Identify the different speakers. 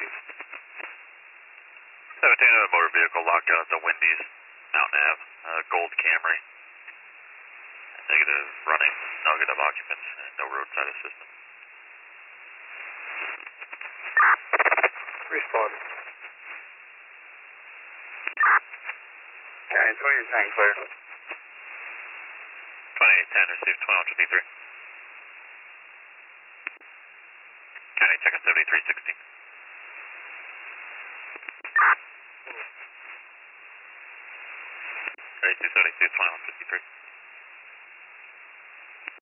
Speaker 1: 17, motor vehicle locked out at the Wendy's, Mountain Ave, gold Camry. Negative, running, negative occupants, and no roadside assistance.
Speaker 2: Respond. County 2010 clear.
Speaker 1: 2810 received 2153. County check 7316. 8272 2153.